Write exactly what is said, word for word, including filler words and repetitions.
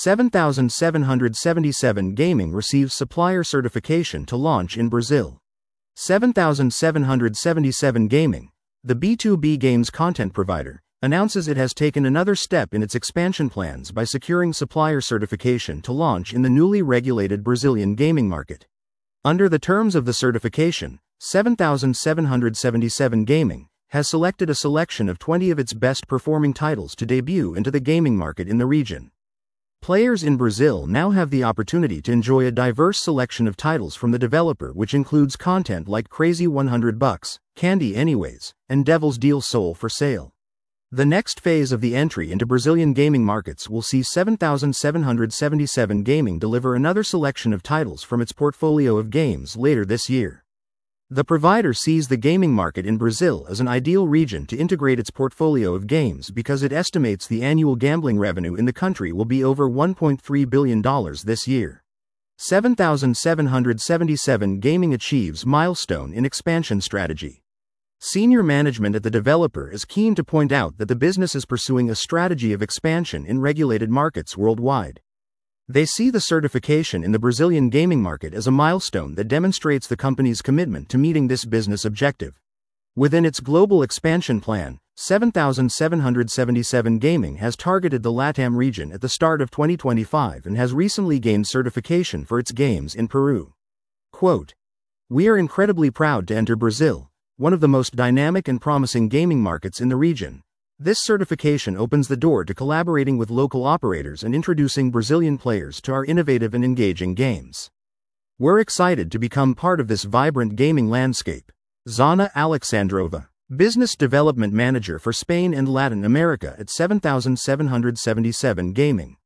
seven thousand seven hundred seventy-seven Gaming receives supplier certification to launch in Brazil. seven thousand seven hundred seventy-seven Gaming, the B two B games content provider, announces it has taken another step in its expansion plans by securing supplier certification to launch in the newly regulated Brazilian gaming market. Under the terms of the certification, seven thousand seven hundred seventy-seven Gaming has selected a selection of twenty of its best-performing titles to debut into the gaming market in the region. Players in Brazil now have the opportunity to enjoy a diverse selection of titles from the developer, which includes content like Crazy one hundred bucks, Candy Anyways, and Devil's Deal Soul for Sale. The next phase of the entry into Brazilian gaming markets will see seven thousand seven hundred seventy-seven Gaming deliver another selection of titles from its portfolio of games later this year. The provider sees the gaming market in Brazil as an ideal region to integrate its portfolio of games because it estimates the annual gambling revenue in the country will be over one point three billion dollars this year. seven thousand seven hundred seventy-seven Gaming achieves milestone in expansion strategy. Senior management at the developer is keen to point out that the business is pursuing a strategy of expansion in regulated markets worldwide. They see the certification in the Brazilian gaming market as a milestone that demonstrates the company's commitment to meeting this business objective. Within its global expansion plan, seven thousand seven hundred seventy-seven Gaming has targeted the LATAM region at the start of twenty twenty-five and has recently gained certification for its games in Peru. Quote, "We are incredibly proud to enter Brazil, one of the most dynamic and promising gaming markets in the region. This certification opens the door to collaborating with local operators and introducing Brazilian players to our innovative and engaging games. We're excited to become part of this vibrant gaming landscape." Zana Alexandrova, Business Development Manager for Spain and Latin America at seven thousand seven hundred seventy-seven Gaming.